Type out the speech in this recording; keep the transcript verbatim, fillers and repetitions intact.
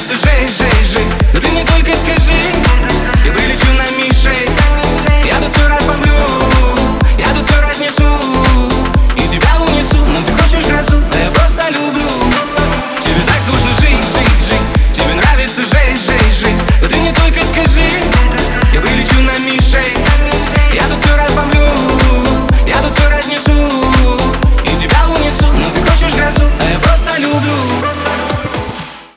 все жизнь, жизнь, жизнь. Но ты мне только скажи,